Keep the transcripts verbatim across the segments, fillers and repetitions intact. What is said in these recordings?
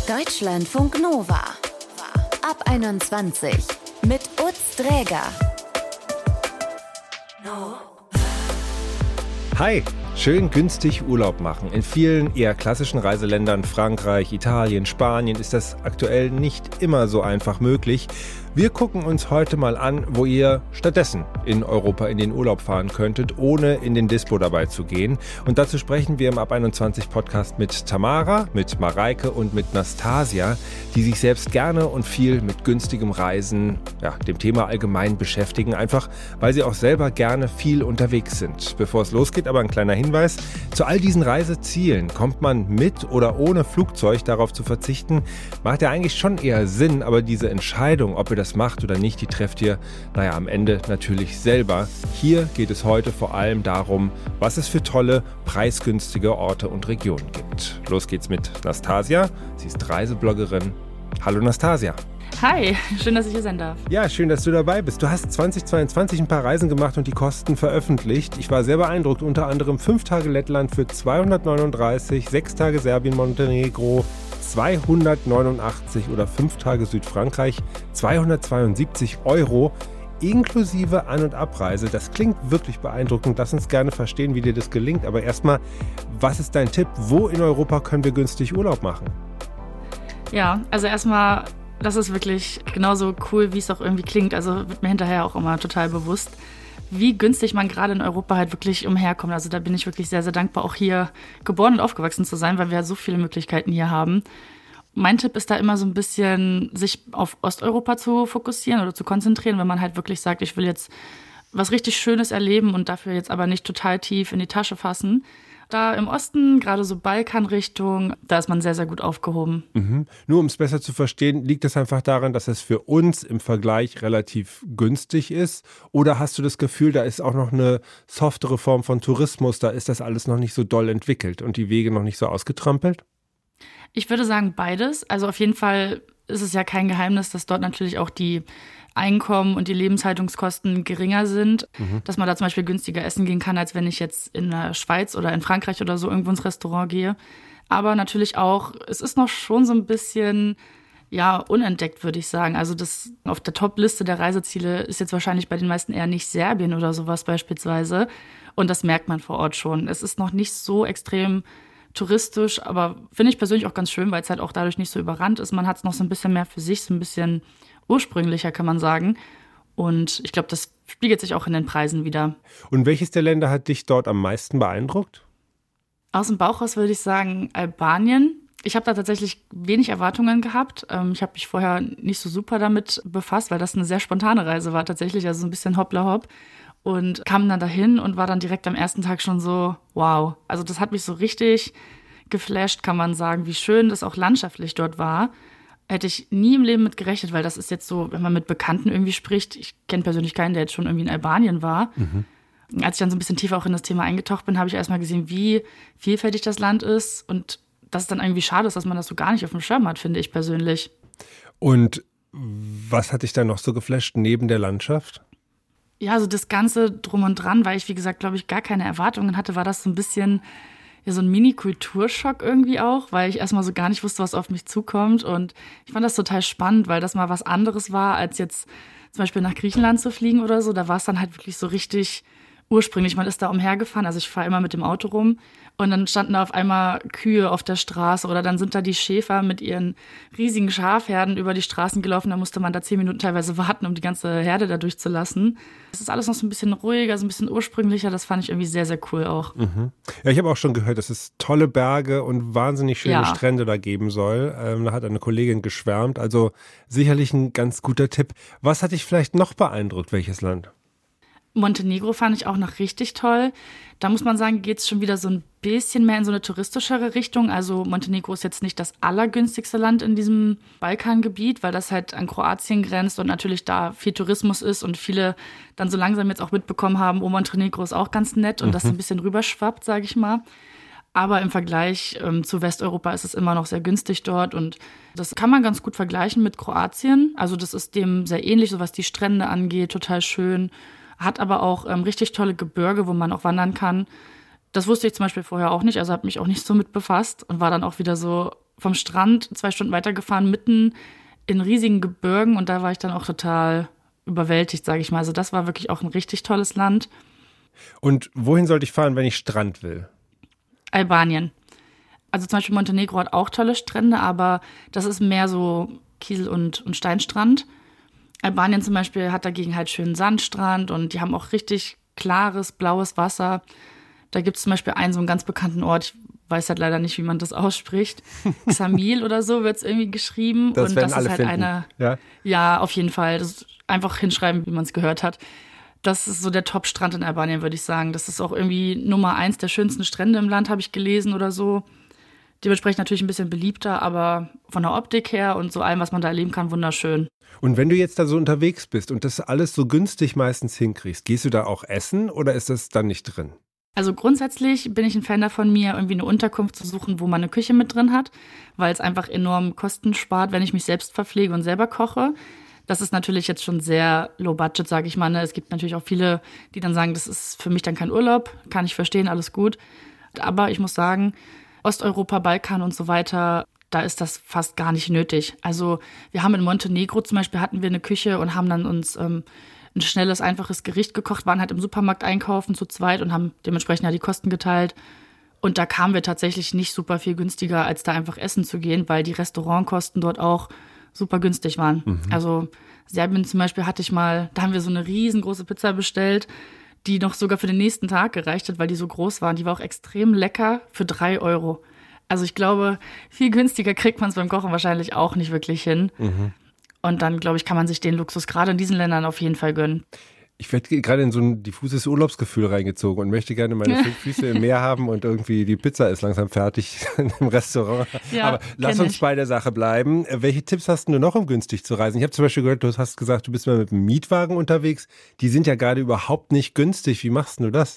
Deutschlandfunk Nova. Ab einundzwanzig mit Utz Dräger. Hi, schön günstig Urlaub machen. In vielen eher klassischen Reiseländern, Frankreich, Italien, Spanien, ist das aktuell nicht immer so einfach möglich. Wir gucken uns heute mal an, wo ihr stattdessen in Europa in den Urlaub fahren könntet, ohne in den Dispo dabei zu gehen. Und dazu sprechen wir im Ab einundzwanzig Podcast mit Tamara, mit Mareike und mit Nastasia, die sich selbst gerne und viel mit günstigem Reisen, ja, dem Thema allgemein beschäftigen, einfach weil sie auch selber gerne viel unterwegs sind. Bevor es losgeht, aber ein kleiner Hinweis: Zu all diesen Reisezielen kommt man mit oder ohne Flugzeug. Darauf zu verzichten, macht ja eigentlich schon eher Sinn, aber diese Entscheidung, ob ihr das macht oder nicht, die trefft ihr, naja, am Ende natürlich selber. Hier geht es heute vor allem darum, was es für tolle, preisgünstige Orte und Regionen gibt. Los geht's mit Nastasia. Sie ist Reisebloggerin. Hallo Nastasia. Hi, schön, dass ich hier sein darf. Ja, schön, dass du dabei bist. Du hast zweitausendzweiundzwanzig ein paar Reisen gemacht und die Kosten veröffentlicht. Ich war sehr beeindruckt, unter anderem fünf Tage Lettland für zweihundertneununddreißig, sechs Tage Serbien, Montenegro zweihundertneunundachtzig oder fünf Tage Südfrankreich zweihundertzweiundsiebzig Euro inklusive An- und Abreise. Das klingt wirklich beeindruckend. Lass uns gerne verstehen, wie dir das gelingt. Aber erstmal, was ist dein Tipp? Wo in Europa können wir günstig Urlaub machen? Ja, also erstmal, das ist wirklich genauso cool, wie es auch irgendwie klingt. Also wird mir hinterher auch immer total bewusst, wie günstig man gerade in Europa halt wirklich umherkommt. Also da bin ich wirklich sehr, sehr dankbar, auch hier geboren und aufgewachsen zu sein, weil wir ja so viele Möglichkeiten hier haben. Mein Tipp ist da immer so ein bisschen, sich auf Osteuropa zu fokussieren oder zu konzentrieren, wenn man halt wirklich sagt, ich will jetzt was richtig Schönes erleben und dafür jetzt aber nicht total tief in die Tasche fassen. Da im Osten, gerade so Balkanrichtung, da ist man sehr, sehr gut aufgehoben. Mhm. Nur um es besser zu verstehen, liegt es einfach daran, dass es für uns im Vergleich relativ günstig ist? Oder hast du das Gefühl, da ist auch noch eine softere Form von Tourismus, da ist das alles noch nicht so doll entwickelt und die Wege noch nicht so ausgetrampelt? Ich würde sagen beides. Also auf jeden Fall ist es ja kein Geheimnis, dass dort natürlich auch die Einkommen und die Lebenshaltungskosten geringer sind, mhm. dass man da zum Beispiel günstiger essen gehen kann, als wenn ich jetzt in der Schweiz oder in Frankreich oder so irgendwo ins Restaurant gehe. Aber natürlich auch, es ist noch schon so ein bisschen, ja, unentdeckt, würde ich sagen. Also das auf der Top-Liste der Reiseziele ist jetzt wahrscheinlich bei den meisten eher nicht Serbien oder sowas beispielsweise. Und das merkt man vor Ort schon. Es ist noch nicht so extrem touristisch, aber finde ich persönlich auch ganz schön, weil es halt auch dadurch nicht so überrannt ist. Man hat es noch so ein bisschen mehr für sich, so ein bisschen ursprünglicher, kann man sagen. Und ich glaube, das spiegelt sich auch in den Preisen wieder. Und welches der Länder hat dich dort am meisten beeindruckt? Aus dem Bauch raus würde ich sagen Albanien. Ich habe da tatsächlich wenig Erwartungen gehabt. Ich habe mich vorher nicht so super damit befasst, weil das eine sehr spontane Reise war tatsächlich, also so ein bisschen hoppla hopp. Und kam dann dahin und war dann direkt am ersten Tag schon so, wow. Also das hat mich so richtig geflasht, kann man sagen, wie schön das auch landschaftlich dort war. Hätte ich nie im Leben mit gerechnet, weil das ist jetzt so, wenn man mit Bekannten irgendwie spricht, ich kenne persönlich keinen, der jetzt schon irgendwie in Albanien war. Mhm. Als ich dann so ein bisschen tiefer auch in das Thema eingetaucht bin, habe ich erstmal gesehen, wie vielfältig das Land ist und dass es dann irgendwie schade ist, dass man das so gar nicht auf dem Schirm hat, finde ich persönlich. Und was hat dich dann noch so geflasht neben der Landschaft? Ja, so das Ganze drum und dran, weil ich, wie gesagt, glaube ich, gar keine Erwartungen hatte, war das so ein bisschen ja, so ein Mini-Kulturschock irgendwie auch, weil ich erstmal so gar nicht wusste, was auf mich zukommt. Und ich fand das total spannend, weil das mal was anderes war, als jetzt zum Beispiel nach Griechenland zu fliegen oder so. Da war es dann halt wirklich so richtig ursprünglich. Man ist da umhergefahren, also ich fahre immer mit dem Auto rum und dann standen da auf einmal Kühe auf der Straße oder dann sind da die Schäfer mit ihren riesigen Schafherden über die Straßen gelaufen. Da musste man da zehn Minuten teilweise warten, um die ganze Herde da durchzulassen. Es ist alles noch so ein bisschen ruhiger, so ein bisschen ursprünglicher. Das fand ich irgendwie sehr, sehr cool auch. Mhm. Ja, ich habe auch schon gehört, dass es tolle Berge und wahnsinnig schöne ja. Strände da geben soll. Ähm, da hat eine Kollegin geschwärmt. Also sicherlich ein ganz guter Tipp. Was hat dich vielleicht noch beeindruckt, welches Land? Montenegro fand ich auch noch richtig toll. Da muss man sagen, geht es schon wieder so ein bisschen mehr in so eine touristischere Richtung. Also Montenegro ist jetzt nicht das allergünstigste Land in diesem Balkangebiet, weil das halt an Kroatien grenzt und natürlich da viel Tourismus ist und viele dann so langsam jetzt auch mitbekommen haben, oh, Montenegro ist auch ganz nett und mhm. das ein bisschen rüberschwappt, sage ich mal. Aber im Vergleich ähm, zu Westeuropa ist es immer noch sehr günstig dort und das kann man ganz gut vergleichen mit Kroatien. Also das ist dem sehr ähnlich, so was die Strände angeht, total schön. Hat aber auch ähm, richtig tolle Gebirge, wo man auch wandern kann. Das wusste ich zum Beispiel vorher auch nicht, also habe mich auch nicht so mit befasst und war dann auch wieder so, vom Strand zwei Stunden weitergefahren, mitten in riesigen Gebirgen und da war ich dann auch total überwältigt, sage ich mal. Also das war wirklich auch ein richtig tolles Land. Und wohin sollte ich fahren, wenn ich Strand will? Albanien. Also zum Beispiel Montenegro hat auch tolle Strände, aber das ist mehr so Kiesel- und, und Steinstrand. Albanien zum Beispiel hat dagegen halt schönen Sandstrand und die haben auch richtig klares, blaues Wasser. Da gibt es zum Beispiel einen so einen ganz bekannten Ort, ich weiß halt leider nicht, wie man das ausspricht. Xamil oder so wird es irgendwie geschrieben. Das und werden das alle ist halt finden. eine. Ja? Ja, auf jeden Fall. Das ist einfach hinschreiben, wie man es gehört hat. Das ist so der Top-Strand in Albanien, würde ich sagen. Das ist auch irgendwie Nummer eins der schönsten Strände im Land, habe ich gelesen oder so. Dementsprechend natürlich ein bisschen beliebter, aber von der Optik her und so allem, was man da erleben kann, wunderschön. Und wenn du jetzt da so unterwegs bist und das alles so günstig meistens hinkriegst, gehst du da auch essen oder ist das dann nicht drin? Also grundsätzlich bin ich ein Fan davon, mir irgendwie eine Unterkunft zu suchen, wo man eine Küche mit drin hat, weil es einfach enorm Kosten spart, wenn ich mich selbst verpflege und selber koche. Das ist natürlich jetzt schon sehr low budget, sage ich mal. Ne? Es gibt natürlich auch viele, die dann sagen, das ist für mich dann kein Urlaub. Kann ich verstehen, alles gut. Aber ich muss sagen, Osteuropa, Balkan und so weiter, da ist das fast gar nicht nötig. Also wir haben in Montenegro zum Beispiel, hatten wir eine Küche und haben dann uns ähm, ein schnelles, einfaches Gericht gekocht, waren halt im Supermarkt einkaufen zu zweit und haben dementsprechend ja die Kosten geteilt. Und da kamen wir tatsächlich nicht super viel günstiger, als da einfach essen zu gehen, weil die Restaurantkosten dort auch super günstig waren. Mhm. Also Serbien zum Beispiel hatte ich mal, da haben wir so eine riesengroße Pizza bestellt, die noch sogar für den nächsten Tag gereicht hat, weil die so groß waren. Die war auch extrem lecker für drei Euro. Also ich glaube, viel günstiger kriegt man es beim Kochen wahrscheinlich auch nicht wirklich hin. Mhm. Und dann, glaube ich, kann man sich den Luxus gerade in diesen Ländern auf jeden Fall gönnen. Ich werde gerade in so ein diffuses Urlaubsgefühl reingezogen und möchte gerne meine fünf Füße im Meer haben und irgendwie die Pizza ist langsam fertig im Restaurant. Ja, aber lass uns ich. bei der Sache bleiben. Welche Tipps hast du noch, um günstig zu reisen? Ich habe zum Beispiel gehört, du hast gesagt, du bist mal mit einem Mietwagen unterwegs. Die sind ja gerade überhaupt nicht günstig. Wie machst du das?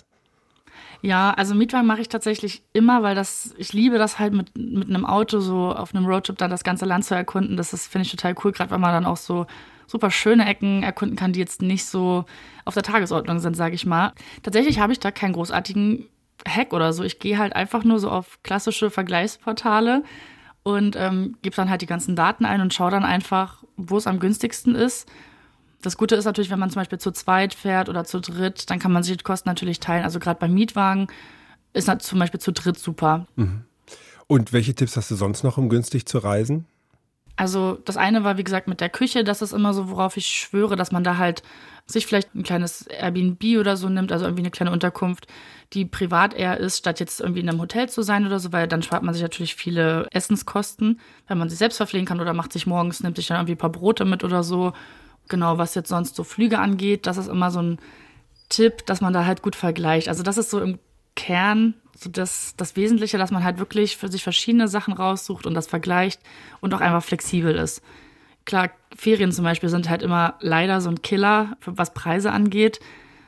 Ja, also Mietwagen mache ich tatsächlich immer, weil das, ich liebe das halt mit, mit einem Auto so auf einem Roadtrip dann das ganze Land zu erkunden. Das ist, finde ich, total cool, gerade weil man dann auch so super schöne Ecken erkunden kann, die jetzt nicht so auf der Tagesordnung sind, sage ich mal. Tatsächlich habe ich da keinen großartigen Hack oder so. Ich gehe halt einfach nur so auf klassische Vergleichsportale und ähm, gebe dann halt die ganzen Daten ein und schaue dann einfach, wo es am günstigsten ist. Das Gute ist natürlich, wenn man zum Beispiel zu zweit fährt oder zu dritt, dann kann man sich die Kosten natürlich teilen. Also gerade beim Mietwagen ist halt zum Beispiel zu dritt super. Mhm. Und welche Tipps hast du sonst noch, um günstig zu reisen? Also das eine war, wie gesagt, mit der Küche. Das ist immer so, worauf ich schwöre, dass man da halt sich vielleicht ein kleines Airbnb oder so nimmt, also irgendwie eine kleine Unterkunft, die privat eher ist, statt jetzt irgendwie in einem Hotel zu sein oder so, weil dann spart man sich natürlich viele Essenskosten, wenn man sich selbst verpflegen kann oder macht sich morgens, nimmt sich dann irgendwie ein paar Brote mit oder so. Genau, was jetzt sonst so Flüge angeht, das ist immer so ein Tipp, dass man da halt gut vergleicht. Also das ist so im Kern so das, das Wesentliche, dass man halt wirklich für sich verschiedene Sachen raussucht und das vergleicht und auch einfach flexibel ist. Klar, Ferien zum Beispiel sind halt immer leider so ein Killer, was Preise angeht.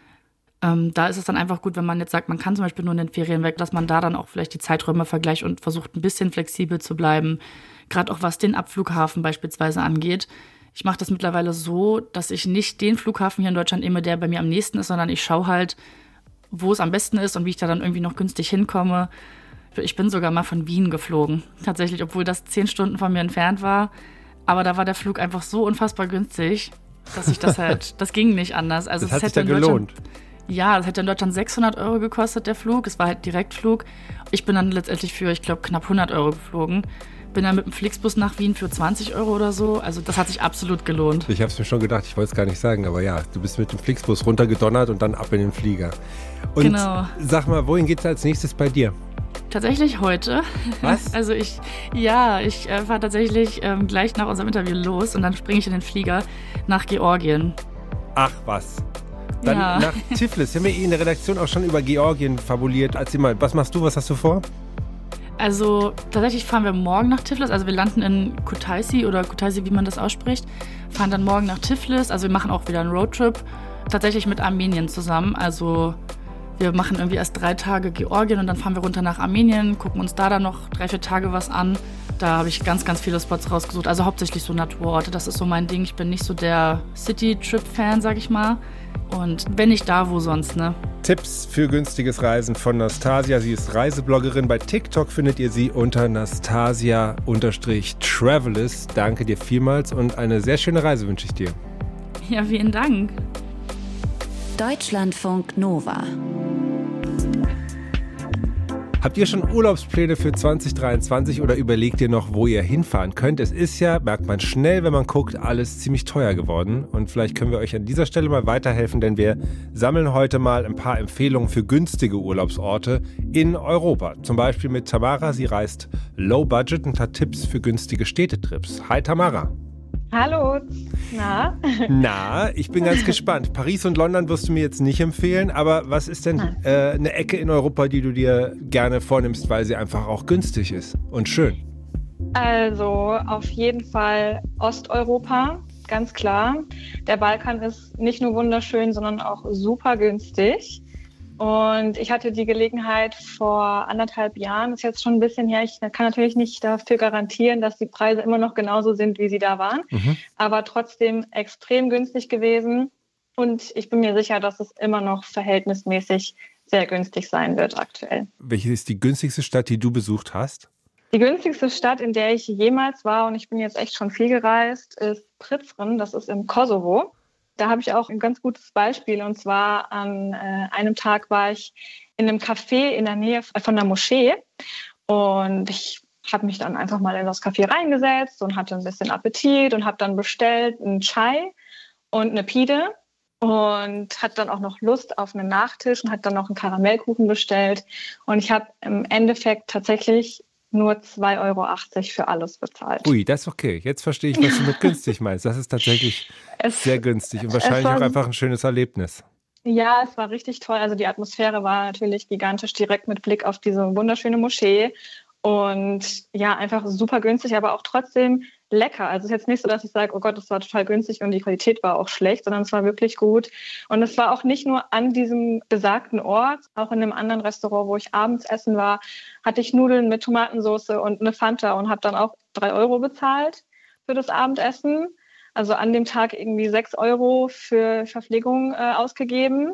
Ähm, da ist es dann einfach gut, wenn man jetzt sagt, man kann zum Beispiel nur in den Ferien weg, dass man da dann auch vielleicht die Zeiträume vergleicht und versucht, ein bisschen flexibel zu bleiben. Gerade auch was den Abflughafen beispielsweise angeht. Ich mache das mittlerweile so, dass ich nicht den Flughafen hier in Deutschland nehme, der bei mir am nächsten ist, sondern ich schaue halt, wo es am besten ist und wie ich da dann irgendwie noch günstig hinkomme. Ich bin sogar mal von Wien geflogen, tatsächlich, obwohl das zehn Stunden von mir entfernt war. Aber da war der Flug einfach so unfassbar günstig, dass ich das halt, das ging nicht anders. Also das hat es sich hätte da gelohnt. Ja, das hätte in Deutschland sechshundert Euro gekostet, der Flug. Es war halt Direktflug. Ich bin dann letztendlich für, ich glaube, knapp hundert Euro geflogen. Bin dann mit dem Flixbus nach Wien für zwanzig Euro oder so. Also das hat sich absolut gelohnt. Ich habe es mir schon gedacht, ich wollte es gar nicht sagen, aber ja, du bist mit dem Flixbus runtergedonnert und dann ab in den Flieger. Und genau. Sag mal, wohin geht es als nächstes bei dir? Tatsächlich heute. Was? Also ich, ja, ich äh, fahre tatsächlich ähm, gleich nach unserem Interview los und dann springe ich in den Flieger nach Georgien. Ach was. Dann ja. Nach Tiflis. Wir haben ja in der Redaktion auch schon über Georgien fabuliert. Erzähl mal, was machst du, was hast du vor? Also tatsächlich fahren wir morgen nach Tiflis. Also wir landen in Kutaisi oder Kutaisi, wie man das ausspricht. Fahren dann morgen nach Tiflis. Also wir machen auch wieder einen Roadtrip. Tatsächlich mit Armenien zusammen. Also wir machen irgendwie erst drei Tage Georgien und dann fahren wir runter nach Armenien, gucken uns da dann noch drei, vier Tage was an Da habe ich ganz, ganz viele Spots rausgesucht. Also hauptsächlich so Naturorte. Das ist so mein Ding. Ich bin nicht so der City-Trip-Fan, sag ich mal. Und wenn nicht da, wo sonst, ne? Tipps für günstiges Reisen von Nastasia. Sie ist Reisebloggerin. Bei TikTok findet ihr sie unter Nastasia-Travelers. Danke dir vielmals und eine sehr schöne Reise wünsche ich dir. Ja, vielen Dank. Deutschlandfunk Nova. Habt ihr schon Urlaubspläne für zwanzig dreiundzwanzig oder überlegt ihr noch, wo ihr hinfahren könnt? Es ist ja, merkt man schnell, wenn man guckt, alles ziemlich teuer geworden. Und vielleicht können wir euch an dieser Stelle mal weiterhelfen, denn wir sammeln heute mal ein paar Empfehlungen für günstige Urlaubsorte in Europa. Zum Beispiel mit Tamara. Sie reist low budget und hat Tipps für günstige Städtetrips. Hi Tamara. Hallo, na? Na, ich bin ganz gespannt. Paris und London wirst du mir jetzt nicht empfehlen, aber was ist denn äh, eine Ecke in Europa, die du dir gerne vornimmst, weil sie einfach auch günstig ist und schön? Also auf jeden Fall Osteuropa, ganz klar. Der Balkan ist nicht nur wunderschön, sondern auch super günstig. Und ich hatte die Gelegenheit vor anderthalb Jahren, ist jetzt schon ein bisschen her, ich kann natürlich nicht dafür garantieren, dass die Preise immer noch genauso sind, wie sie da waren, mhm. aber trotzdem extrem günstig gewesen. Und ich bin mir sicher, dass es immer noch verhältnismäßig sehr günstig sein wird aktuell. Welche ist die günstigste Stadt, die du besucht hast? Die günstigste Stadt, in der ich jemals war, und ich bin jetzt echt schon viel gereist, ist Prizren, das ist im Kosovo. Da habe ich auch ein ganz gutes Beispiel, und zwar an äh, einem Tag war ich in einem Café in der Nähe von der Moschee und ich habe mich dann einfach mal in das Café reingesetzt und hatte ein bisschen Appetit und habe dann bestellt einen Chai und eine Pide und hatte dann auch noch Lust auf einen Nachtisch und hatte dann noch einen Karamellkuchen bestellt und ich habe im Endeffekt tatsächlich nur zwei Euro achtzig für alles bezahlt. Ui, das ist okay. Jetzt verstehe ich, was du mit günstig meinst. Das ist tatsächlich es, sehr günstig und wahrscheinlich war, auch einfach ein schönes Erlebnis. Ja, es war richtig toll. Also die Atmosphäre war natürlich gigantisch, direkt mit Blick auf diese wunderschöne Moschee. Und ja, einfach super günstig, aber auch trotzdem lecker. Also es ist jetzt nicht so, dass ich sage, oh Gott, das war total günstig und die Qualität war auch schlecht, sondern es war wirklich gut. Und es war auch nicht nur an diesem besagten Ort, auch in einem anderen Restaurant, wo ich abends essen war, hatte ich Nudeln mit Tomatensauce und eine Fanta und habe dann auch drei Euro bezahlt für das Abendessen. Also an dem Tag irgendwie sechs Euro für Verpflegung äh, ausgegeben.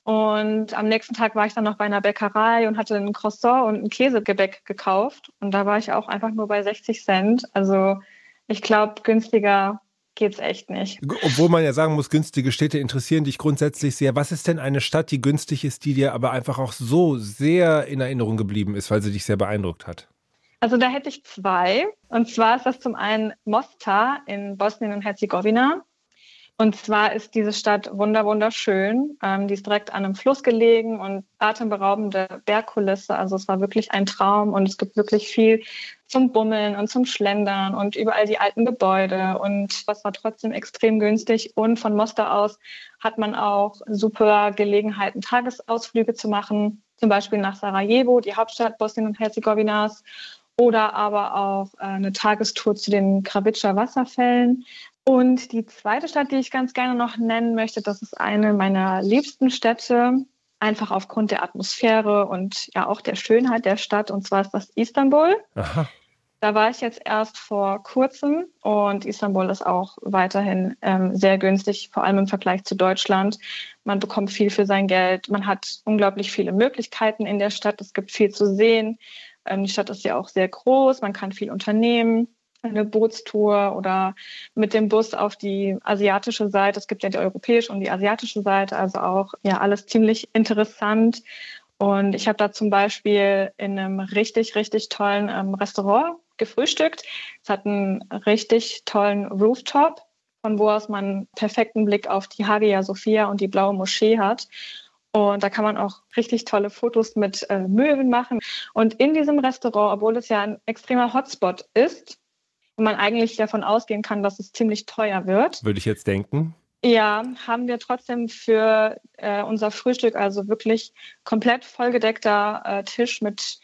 Und am nächsten Tag war ich dann noch bei einer Bäckerei und hatte ein Croissant und ein Käsegebäck gekauft. Und da war ich auch einfach nur bei sechzig Cent. Also ich glaube, günstiger geht's echt nicht. Obwohl man ja sagen muss, günstige Städte interessieren dich grundsätzlich sehr. Was ist denn eine Stadt, die günstig ist, die dir aber einfach auch so sehr in Erinnerung geblieben ist, weil sie dich sehr beeindruckt hat? Also da hätte ich zwei. Und zwar ist das zum einen Mostar in Bosnien und Herzegowina. Und zwar ist diese Stadt wunder wunderschön. Ähm, die ist direkt an einem Fluss gelegen und atemberaubende Bergkulisse. Also es war wirklich ein Traum und es gibt wirklich viel zum Bummeln und zum Schlendern und überall die alten Gebäude. Und was war trotzdem extrem günstig. Und von Mostar aus hat man auch super Gelegenheiten, Tagesausflüge zu machen. Zum Beispiel nach Sarajevo, die Hauptstadt Bosnien und Herzegowinas. Oder aber auch äh, eine Tagestour zu den Kravica Wasserfällen. Und die zweite Stadt, die ich ganz gerne noch nennen möchte, das ist eine meiner liebsten Städte, einfach aufgrund der Atmosphäre und ja auch der Schönheit der Stadt. Und zwar ist das Istanbul. Aha. Da war ich jetzt erst vor kurzem und Istanbul ist auch weiterhin ähm, sehr günstig, vor allem im Vergleich zu Deutschland. Man bekommt viel für sein Geld, man hat unglaublich viele Möglichkeiten in der Stadt, es gibt viel zu sehen. Ähm, die Stadt ist ja auch sehr groß, man kann viel unternehmen. Eine Bootstour oder mit dem Bus auf die asiatische Seite. Es gibt ja die europäische und die asiatische Seite, also auch ja alles ziemlich interessant. Und ich habe da zum Beispiel in einem richtig, richtig tollen ähm, Restaurant gefrühstückt. Es hat einen richtig tollen Rooftop, von wo aus man einen perfekten Blick auf die Hagia Sophia und die Blaue Moschee hat. Und da kann man auch richtig tolle Fotos mit äh, Möwen machen. Und in diesem Restaurant, obwohl es ja ein extremer Hotspot ist, und man eigentlich davon ausgehen kann, dass es ziemlich teuer wird. Würde ich jetzt denken. Ja, haben wir trotzdem für äh, unser Frühstück, also wirklich komplett vollgedeckter äh, Tisch mit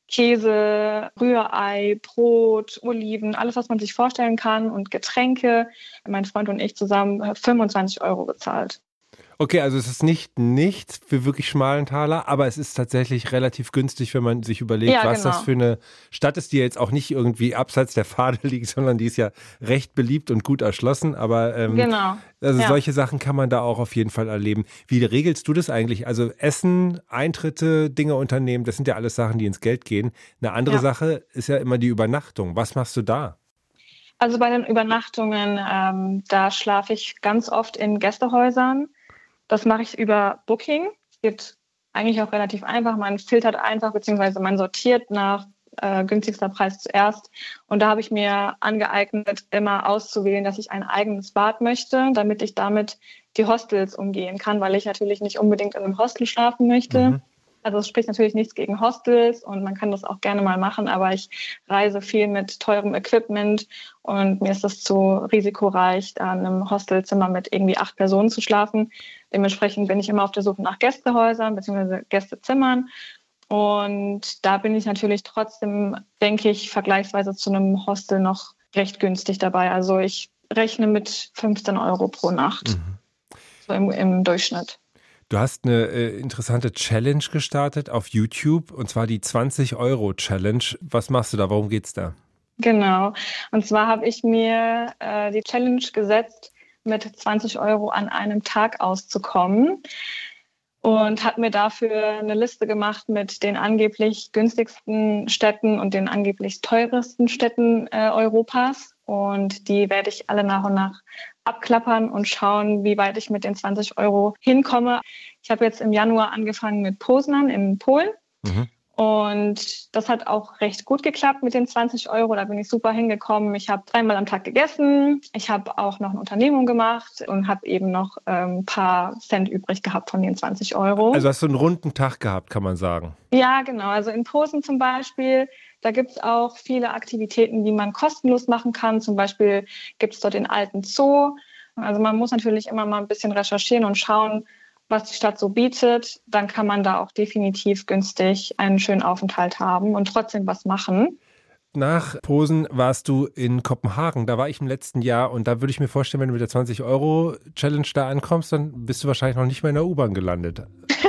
Käse, Rührei, Brot, Oliven, alles, was man sich vorstellen kann und Getränke. Mein Freund und ich zusammen fünfundzwanzig Euro bezahlt. Okay, also es ist nicht nichts für wirklich schmalen Taler, aber es ist tatsächlich relativ günstig, wenn man sich überlegt, Ja, was genau. das für eine Stadt ist, die jetzt auch nicht irgendwie abseits der Pfade liegt, sondern die ist ja recht beliebt und gut erschlossen. Aber ähm, Genau. also Ja. solche Sachen kann man da auch auf jeden Fall erleben. Wie regelst du das eigentlich? Also Essen, Eintritte, Dinge unternehmen, das sind ja alles Sachen, die ins Geld gehen. Eine andere Ja. Sache ist ja immer die Übernachtung. Was machst du da? Also bei den Übernachtungen, ähm, da schlafe ich ganz oft in Gästehäusern. Das mache ich über Booking. Es geht eigentlich auch relativ einfach. Man filtert einfach, beziehungsweise man sortiert nach äh, günstigster Preis zuerst. Und da habe ich mir angeeignet, immer auszuwählen, dass ich ein eigenes Bad möchte, damit ich damit die Hostels umgehen kann, weil ich natürlich nicht unbedingt in einem Hostel schlafen möchte. Mhm. Also es spricht natürlich nichts gegen Hostels und man kann das auch gerne mal machen, aber ich reise viel mit teurem Equipment und mir ist es zu risikoreich, da in einem Hostelzimmer mit irgendwie acht Personen zu schlafen. Dementsprechend bin ich immer auf der Suche nach Gästehäusern bzw. Gästezimmern. Und da bin ich natürlich trotzdem, denke ich, vergleichsweise zu einem Hostel noch recht günstig dabei. Also ich rechne mit fünfzehn Euro pro Nacht, Mhm. so im, im Durchschnitt. Du hast eine äh, interessante Challenge gestartet auf YouTube, und zwar die zwanzig Euro Challenge. Was machst du da? Worum geht's da? Genau. Und zwar habe ich mir äh, die Challenge gesetzt, mit zwanzig Euro an einem Tag auszukommen und habe mir dafür eine Liste gemacht mit den angeblich günstigsten Städten und den angeblich teuersten Städten äh, Europas. Und die werde ich alle nach und nach abklappern und schauen, wie weit ich mit den zwanzig Euro hinkomme. Ich habe jetzt im Januar angefangen mit Poznan in Polen. Mhm. Und das hat auch recht gut geklappt mit den zwanzig Euro. Da bin ich super hingekommen. Ich habe dreimal am Tag gegessen. Ich habe auch noch eine Unternehmung gemacht und habe eben noch ein ähm, paar Cent übrig gehabt von den zwanzig Euro. Also hast du einen runden Tag gehabt, kann man sagen. Ja, genau. Also in Posen zum Beispiel, da gibt es auch viele Aktivitäten, die man kostenlos machen kann. Zum Beispiel gibt es dort den alten Zoo. Also man muss natürlich immer mal ein bisschen recherchieren und schauen, was die Stadt so bietet. Dann kann man da auch definitiv günstig einen schönen Aufenthalt haben und trotzdem was machen. Nach Posen warst du in Kopenhagen. Da war ich im letzten Jahr, und da würde ich mir vorstellen, wenn du mit der zwanzig Euro Challenge da ankommst, dann bist du wahrscheinlich noch nicht mehr in der U-Bahn gelandet.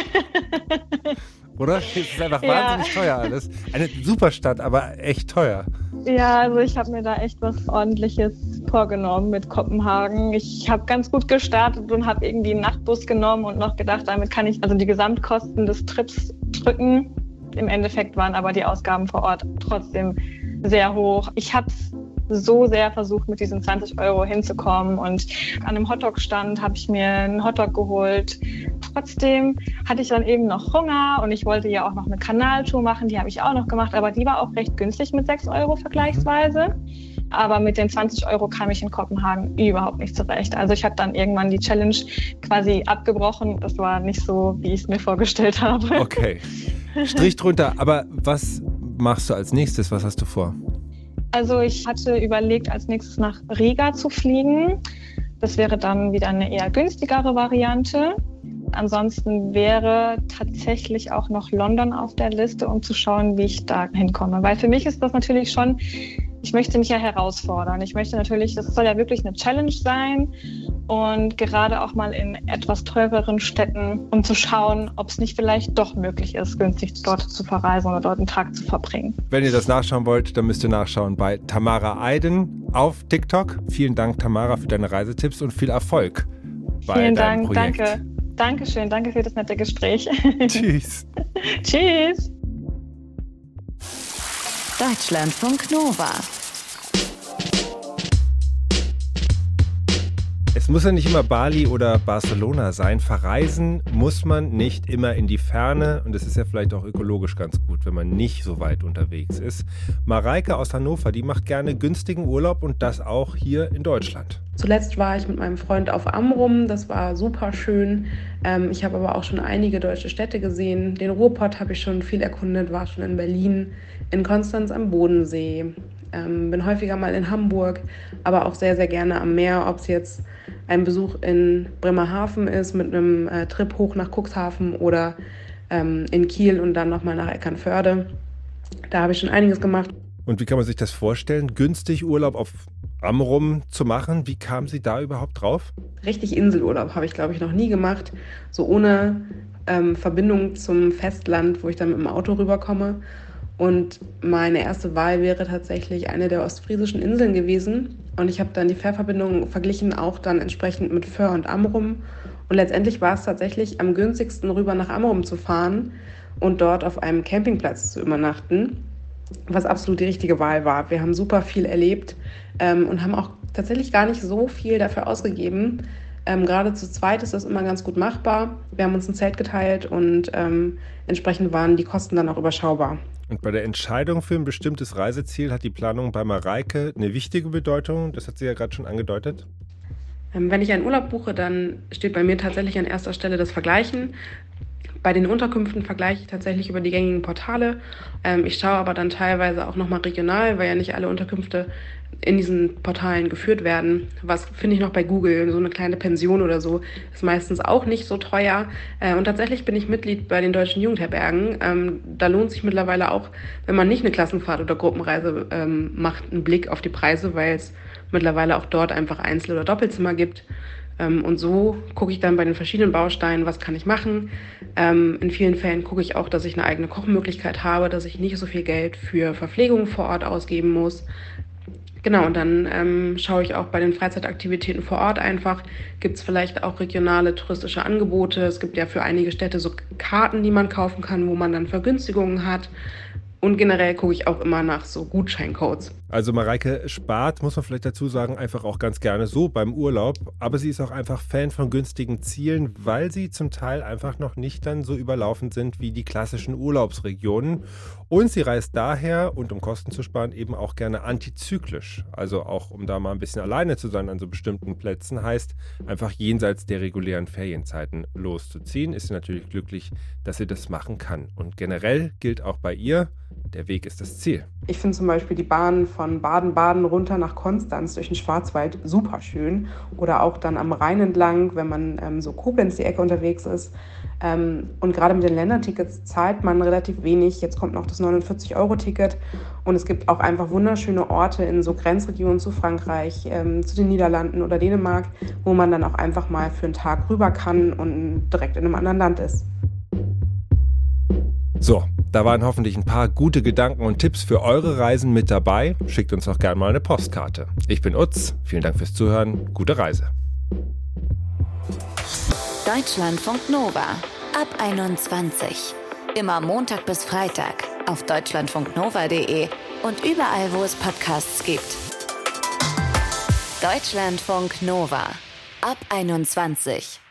Oder? Es ist einfach Ja. wahnsinnig teuer alles. Eine super Stadt, aber echt teuer. Ja, also ich habe mir da echt was Ordentliches vorgenommen mit Kopenhagen. Ich habe ganz gut gestartet und habe irgendwie einen Nachtbus genommen und noch gedacht, damit kann ich also die Gesamtkosten des Trips drücken. Im Endeffekt waren aber die Ausgaben vor Ort trotzdem sehr hoch. Ich habe es so sehr versucht, mit diesen zwanzig Euro hinzukommen, und an einem Hotdog-Stand habe ich mir einen Hotdog geholt. Trotzdem hatte ich dann eben noch Hunger und ich wollte ja auch noch eine Kanaltour machen, die habe ich auch noch gemacht, aber die war auch recht günstig mit sechs Euro vergleichsweise. Aber mit den zwanzig Euro kam ich in Kopenhagen überhaupt nicht zurecht. Also ich habe dann irgendwann die Challenge quasi abgebrochen. Das war nicht so, wie ich es mir vorgestellt habe. Okay. Strich drunter. Aber was machst du als nächstes? Was hast du vor? Also ich hatte überlegt, als nächstes nach Riga zu fliegen. Das wäre dann wieder eine eher günstigere Variante. Ansonsten wäre tatsächlich auch noch London auf der Liste, um zu schauen, wie ich da hinkomme. Weil für mich ist das natürlich schon, ich möchte mich ja herausfordern. Ich möchte natürlich, das soll ja wirklich eine Challenge sein, und gerade auch mal in etwas teureren Städten, um zu schauen, ob es nicht vielleicht doch möglich ist, günstig dort zu verreisen oder dort einen Tag zu verbringen. Wenn ihr das nachschauen wollt, dann müsst ihr nachschauen bei Tamara Eiden auf TikTok. Vielen Dank, Tamara, für deine Reisetipps und viel Erfolg bei Vielen deinem Dank, Projekt. danke. Dankeschön, danke für das nette Gespräch. Tschüss. Tschüss. Deutschlandfunk Nova. Es muss ja nicht immer Bali oder Barcelona sein. Verreisen muss man nicht immer in die Ferne, und es ist ja vielleicht auch ökologisch ganz gut, wenn man nicht so weit unterwegs ist. Mareike aus Hannover, die macht gerne günstigen Urlaub, und das auch hier in Deutschland. Zuletzt war ich mit meinem Freund auf Amrum, das war super schön. Ähm, ich habe aber auch schon einige deutsche Städte gesehen. Den Ruhrpott habe ich schon viel erkundet, war schon in Berlin, in Konstanz am Bodensee. Ähm, bin häufiger mal in Hamburg, aber auch sehr, sehr gerne am Meer, ob es jetzt ein Besuch in Bremerhaven ist mit einem äh, Trip hoch nach Cuxhaven oder ähm, in Kiel und dann nochmal nach Eckernförde. Da habe ich schon einiges gemacht. Und wie kann man sich das vorstellen? Günstig Urlaub auf Amrum zu machen. Wie kam Sie da überhaupt drauf? Richtig Inselurlaub habe ich, glaube ich, noch nie gemacht. So ohne ähm, Verbindung zum Festland, wo ich dann mit dem Auto rüberkomme. Und meine erste Wahl wäre tatsächlich eine der ostfriesischen Inseln gewesen. Und ich habe dann die Fährverbindung verglichen, auch dann entsprechend mit Föhr und Amrum. Und letztendlich war es tatsächlich am günstigsten, rüber nach Amrum zu fahren und dort auf einem Campingplatz zu übernachten, was absolut die richtige Wahl war. Wir haben super viel erlebt ähm, und haben auch tatsächlich gar nicht so viel dafür ausgegeben. Ähm, gerade zu zweit ist das immer ganz gut machbar. Wir haben uns ein Zelt geteilt und ähm, entsprechend waren die Kosten dann auch überschaubar. Und bei der Entscheidung für ein bestimmtes Reiseziel hat die Planung bei Mareike eine wichtige Bedeutung. Das hat sie ja gerade schon angedeutet. Ähm, wenn ich einen Urlaub buche, dann steht bei mir tatsächlich an erster Stelle das Vergleichen. Bei den Unterkünften vergleiche ich tatsächlich über die gängigen Portale. Ähm, ich schaue aber dann teilweise auch nochmal regional, weil ja nicht alle Unterkünfte in diesen Portalen geführt werden. Was finde ich noch bei Google? So eine kleine Pension oder so ist meistens auch nicht so teuer. Äh, und tatsächlich bin ich Mitglied bei den Deutschen Jugendherbergen. Ähm, da lohnt sich mittlerweile auch, wenn man nicht eine Klassenfahrt oder Gruppenreise ähm, macht, einen Blick auf die Preise, weil es mittlerweile auch dort einfach Einzel- oder Doppelzimmer gibt. Ähm, und so gucke ich dann bei den verschiedenen Bausteinen, was kann ich machen. Ähm, in vielen Fällen gucke ich auch, dass ich eine eigene Kochmöglichkeit habe, dass ich nicht so viel Geld für Verpflegung vor Ort ausgeben muss. Genau, und dann ähm, schaue ich auch bei den Freizeitaktivitäten vor Ort einfach, gibt es vielleicht auch regionale touristische Angebote. Es gibt ja für einige Städte so Karten, die man kaufen kann, wo man dann Vergünstigungen hat. Und generell gucke ich auch immer nach so Gutscheincodes. Also Mareike spart, muss man vielleicht dazu sagen, einfach auch ganz gerne so beim Urlaub. Aber sie ist auch einfach Fan von günstigen Zielen, weil sie zum Teil einfach noch nicht dann so überlaufen sind wie die klassischen Urlaubsregionen. Und sie reist daher, und um Kosten zu sparen, eben auch gerne antizyklisch. Also auch, um da mal ein bisschen alleine zu sein an so bestimmten Plätzen, heißt einfach jenseits der regulären Ferienzeiten loszuziehen. Ist sie natürlich glücklich, dass sie das machen kann. Und generell gilt auch bei ihr, der Weg ist das Ziel. Ich finde zum Beispiel die Bahn von Baden-Baden runter nach Konstanz durch den Schwarzwald super schön. Oder auch dann am Rhein entlang, wenn man ähm, so Koblenz die Ecke unterwegs ist. Ähm, und gerade mit den Ländertickets zahlt man relativ wenig. Jetzt kommt noch das neunundvierzig Euro Ticket. Und es gibt auch einfach wunderschöne Orte in so Grenzregionen zu Frankreich, ähm, zu den Niederlanden oder Dänemark, wo man dann auch einfach mal für einen Tag rüber kann und direkt in einem anderen Land ist. So, da waren hoffentlich ein paar gute Gedanken und Tipps für eure Reisen mit dabei. Schickt uns doch gerne mal eine Postkarte. Ich bin Utz, vielen Dank fürs Zuhören, gute Reise. Deutschlandfunk Nova ab einundzwanzig. Immer Montag bis Freitag auf deutschlandfunknova punkt de und überall, wo es Podcasts gibt. Deutschlandfunk Nova ab einundzwanzig.